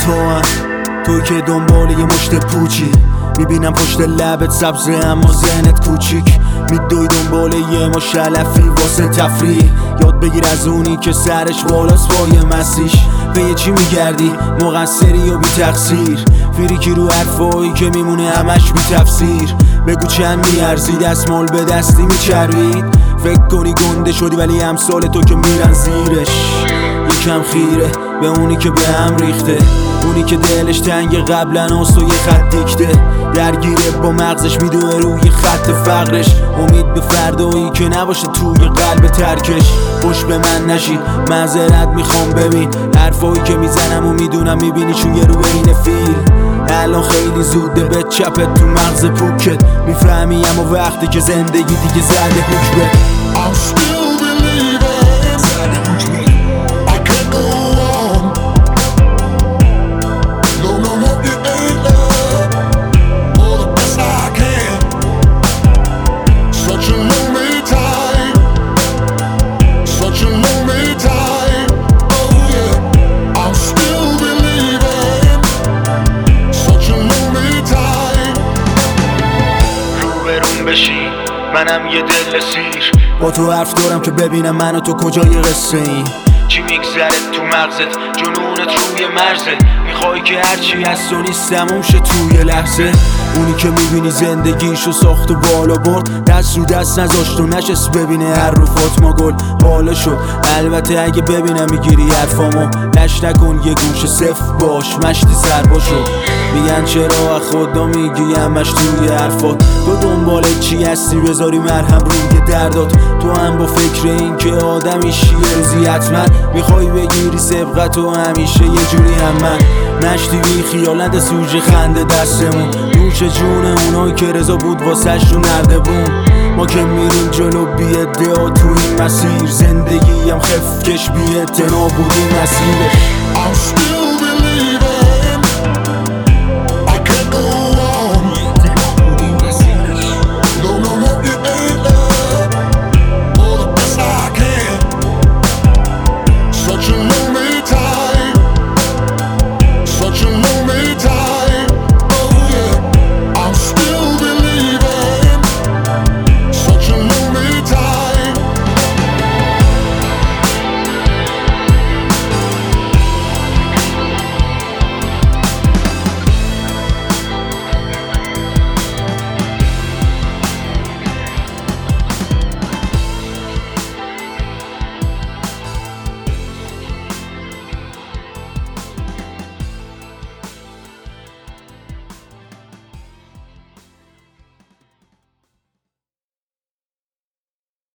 تو که دنبال یه مشت پوچی، میبینم پشت لبت سبزه اما ذهنت کوچیک. میدوی دنبال یه مش علفی واسه تفریح، یاد بگیر از اونی که سرش بالاست با یه مسیش. به یه چی میگردی مقصری و بی تقصیر، فریکی رو حرفایی که میمونه همش بی تفسیر. بگو چند میارزی دستمال به دستی میچربید، فکر کنی گنده شدی ولی امثال تو که میرن زیرش. یکم خیره به اونی که به هم ریخته، اونی که دلش تنگ قبلا است و یه خط دیکته، درگیره با مغزش میدوه روی خط فقرش. امید به فردایی که نباشه توی قلب ترکش. خوش به من نشید معذرت میخوام، ببین حرفایی که میزنم و میدونم میبینی چون یه رو بین فیل. الان خیلی زوده به چپت تو مغز پوکت، میفهمی اما وقتی که زندگی دیگه زده حکمت. منم یه دل سیر با تو حرف دارم که ببینم من و تو کجای قصه ایم. چی میگذره تو مغزت جنونت روی مرزت، میخوای که هرچی هست و نیست تموم شه توی لحظه. اونی که میبینی زندگیشو ساخت و بالا برد، دست رو دست نذاشت و نشست ببینه هر رو فاطمه گل بالا شد. البته اگه ببینم میگیری حرفامو لش نکن، یه گوشه صفر باش مشتی سربا شد. میگن چرا خدا میگی همش توی حرفات، تو دنبال چی هستی بذاری مرهم روی دردات. تو هم با فکر این که آدمیشی یه روزی حتما میخوای بگیری سبقت و همیشه یه جوری هم من نشتی بی خیالت سوژه خنده دستمون، نوش جون اونایی که رضا بود واسش رو نردبون. ما که میریم جلو بی ادعا تو این مسیر، زندگی هم خفکش بی اعتنا بود این مسیرش.